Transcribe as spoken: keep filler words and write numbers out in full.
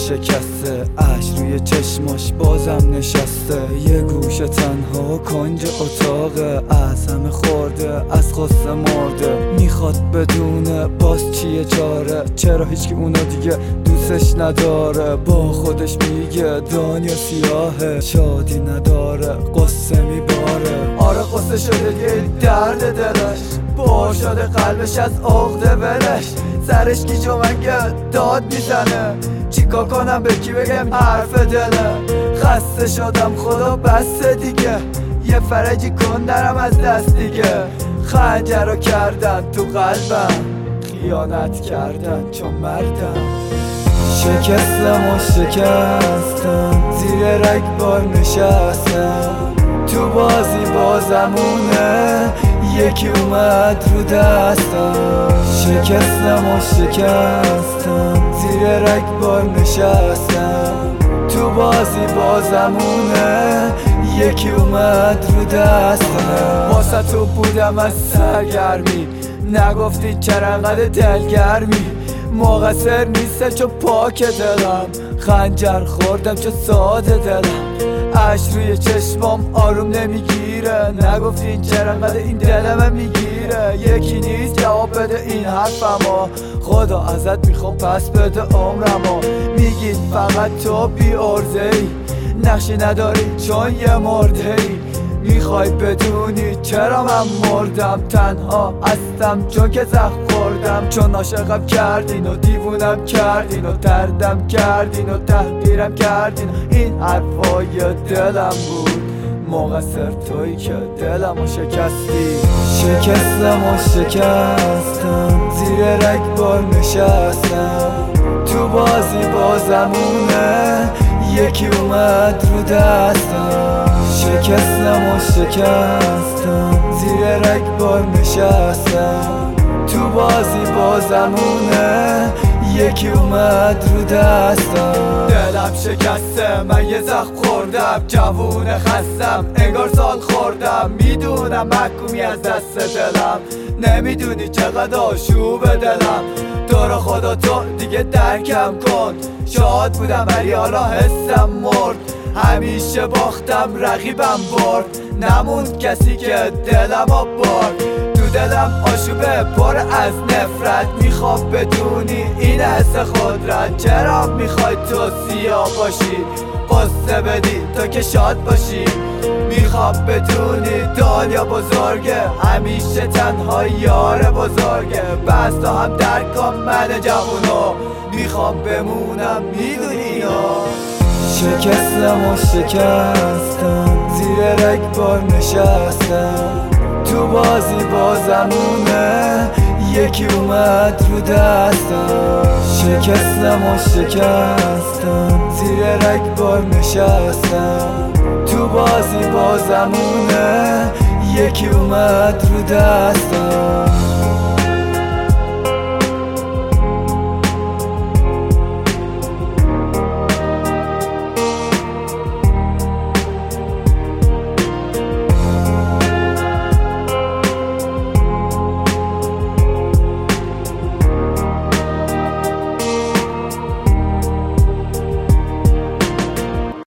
شکسته، اش روی چشماش بازم نشسته، یه گوشه تنها کنج اتاقه، از همه خورده، از خسته مرده، میخواد بدونه باز چیه چاره، چرا هیچکی اونو دیگه دوستش نداره، با خودش میگه دنیا سیاهه، شادی نداره، قصه میباره، آره قصه شده دیگه درد دلش، بار شده قلبش از عقده ولش، سرش گیج و منگه داد میزنه، چیکار کنم به کی بگم حرف دله، خسته شدم خدا بسته دیگه، یه فرجی کن درم از دست دیگه، خنجر رو کردن تو قلبم، خیانت کردن چون مردم، شکستم و شکستم، زیر رگبار نشستم، تو بازی بازمونه، یکی اومد رو دستم، شکستم و شکستم، زیر رگبار نشستم، تو بازی بازمونه، یکی اومد رو دستم، واسه تو بودم از سرگرمی، نگفتی چرا انقدر دلگرمی، مقصر نیسته چون پاک دلم، خنجر خوردم چون ساده دلم، اش روی چشمام آروم نمیگیره، نگفتین چرا انقدر این دلم میگیره، یکی نیست جواب بده این حرفمو، خدا ازت میخوام پس بده عمرمو، میگید فقط تو بی عرضه ای، نقشی نداری چون یه مرده ای، میخوای بدونی چرا من مردم، تنها هستم چون که زخم خوردم، چون عاشقم کردین و دیوونم کردین و دردم کردین و تحقیرم کردین، این حرفای دلم بود، مقصر تویی که دلمو شکستی، شکستم و شکستم، زیر رگبار نشستم، تو بازی بازمونه، یکی اومد رو دستم، شکستم و شکستم، زیر رگبار نشستم، تو بازی بازمونه، یکی اومد رو دستم، دلم شکسته، من یه زخم خوردم، جوون خستم، انگار سال خوردم، میدونم محکومی از دست دلم، نمیدونی چقدر آشوب دلم، تو رو خدا تو دیگه درکم کن، شاد بودم ولی حالا حسم مرد، همیشه باختم رقیبم برد، نموند کسی که دلم برد، تو دلم آشوبه پر از نفرت، میخوام بدونی این حس خودرت، چرا میخوای تو سیاه باشی، قصه بدی تو که شاد باشی، میخوام بدونی دنیا بزرگه، همیشه تنها یار بزرگه، بس تا هم درک کن من جوونو، میخوام بمونم میدونی اینو، شکستم و شکستم، زیر رگبار نشستم، تو بازی بازمونه، یکی اومد رو دستم، شکستم و شکستم، زیر رگبار نشستم، تو بازی بازمونه، یکی اومد رو دستم.